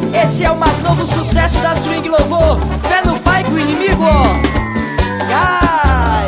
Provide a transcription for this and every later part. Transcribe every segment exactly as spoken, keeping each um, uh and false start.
Esse é o mais novo sucesso da Swing Louvor. Fé no Pai que o inimigo, ó, cai.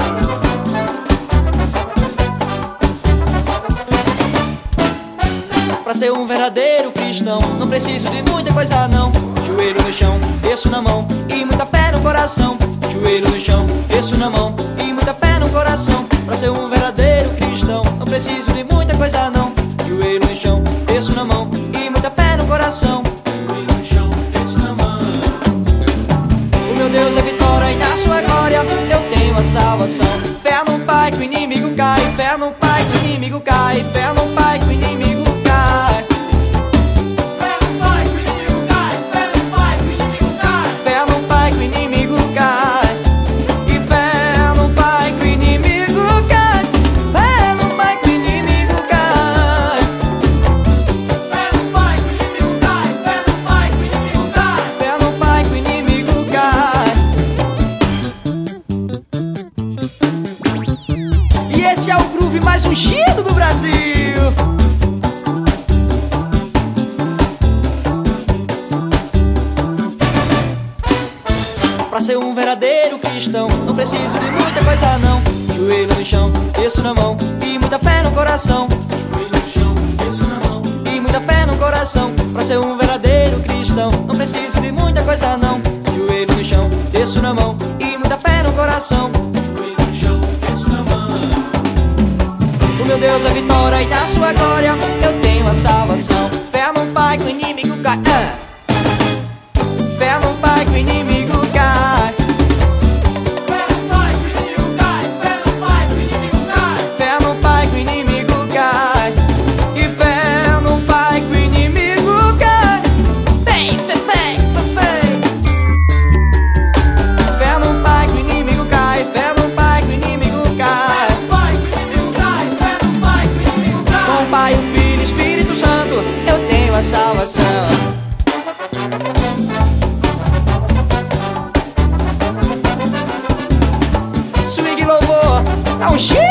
Pra ser um verdadeiro cristão, não preciso de muita coisa não. Joelho no chão, desço na mão e muita fé no coração. Joelho no chão, desço na mão e muita fé no coração. Pra ser um verdadeiro cristão, não preciso de muita coisa não. Joelho no chão, desço na mão e muita fé no coração. Joelho no chão, desço na mão. O meu Deus é vitória e na sua glória eu tenho a salvação. Fé no Pai que o inimigo cai, fé no Pai que o inimigo cai, fé no Pai que o inimigo cai. Fé no Pai que o inimigo cai, fé no Pai que o inimigo cai, fé no Pai que o inimigo cai. E fé no Pai que o inimigo cai, fé no Pai que o inimigo cai. Fé no Pai que o inimigo cai, fé no Pai que o inimigo cai, fé no Pai que o inimigo cai. E esse é o groove mais ungido do Brasil. Pra ser um verdadeiro cristão, não preciso de muita coisa não. Joelho no chão, desço na mão e muita fé no coração. Joelho no chão, desço na mão e muita fé no coração. Pra ser um verdadeiro cristão, não preciso de muita coisa não. Joelho no chão, desço na mão e muita fé no coração. Joelho no chão, desço na mão. O meu Deus é vitória e na sua glória eu tenho a salvação. Fé no Pai que o inimigo cai, ah. Fé no Pai que o inimigo cai. Fé no Pai que o inimigo cai, fé no Pai que o inimigo cai, fé no Pai que o inimigo cai. E fé no Pai que o inimigo cai. Vem, fé, fé, fé, fé. Fé no Pai que o inimigo cai, fé no Pai que o inimigo cai. Fé no Pai que o inimigo cai, fé no Pai que o inimigo cai. Com o Pai, o Filho e o Espírito Santo eu tenho a salvação. Swing Louvor, dá um cheiro.